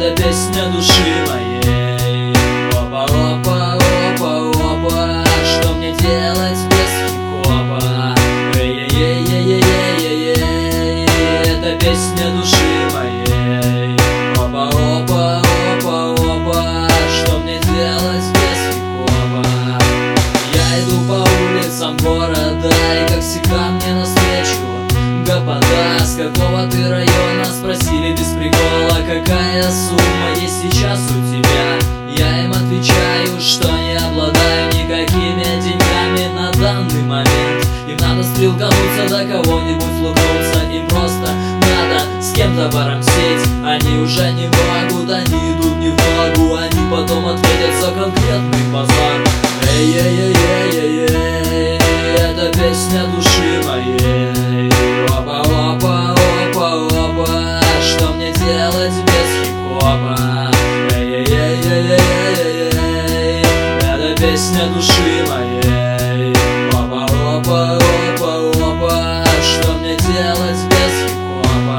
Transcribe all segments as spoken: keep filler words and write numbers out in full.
это песня души моей. Опа, опа, опа, опа, что мне делать без хип-хопа? Эй-ей-ей-ей-ей-ей, это песня души моей. Опа, опа, опа, опа, что мне делать без хип-хопа? Я иду по улицам города, и как всегда мне навстречу господа: с какого ты района? Спросили без прикола, какая сумма есть сейчас у тебя. Я им отвечаю, что не обладаю никакими деньгами на данный момент. Им надо стрелкануться, до кого-нибудь флукнуться, им просто надо с кем-то порамсеть. Они уже не могут, они идут не в ногу, они потом ответят за конкретный базар. Эй-ей-ей-ей-ей, это песня души моей. Опа, опа, опа, опа, что мне делать без хип-хопа? Эй-ей-ей-ей-ей, это песня души моей. Опа, опа, опа, опа, что мне делать без хип-хопа?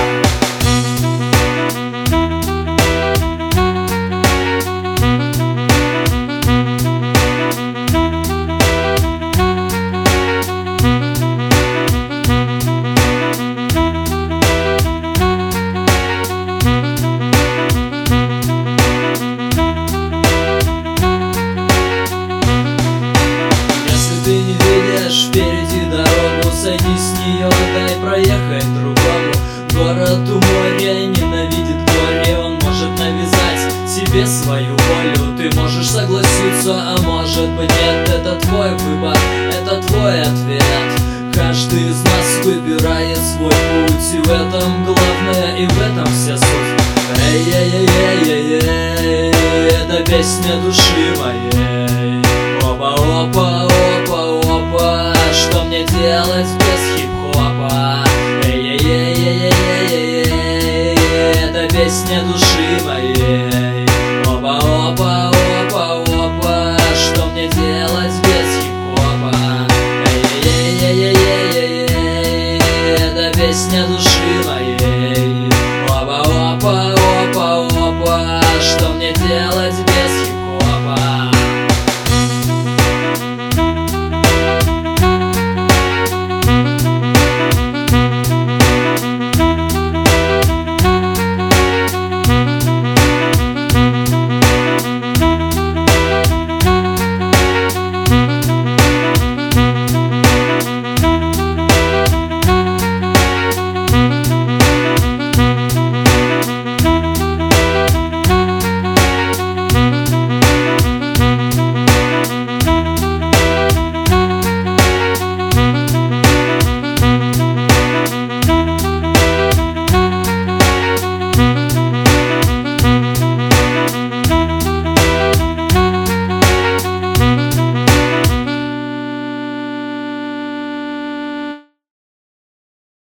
Впереди дорогу, сойди с нее, дай проехать другому. Город у моря ненавидит горе, он может навязать себе свою волю. Ты можешь согласиться, а может быть нет. Это твой выбор, это твой ответ. Каждый из нас выбирает свой путь, и в этом главное, и в этом вся суть. Эй-ей-ей-ей-ей, это песня души моей. Опа, опа, опа, опа, что мне делать без хип-хопа? Эй-ей-ей-ей-ей-ей, это песня души моей. Опа, опа, опа, опа, что мне делать без хип-хопа? Эй-ей-ей-ей-ей-ей, это песня души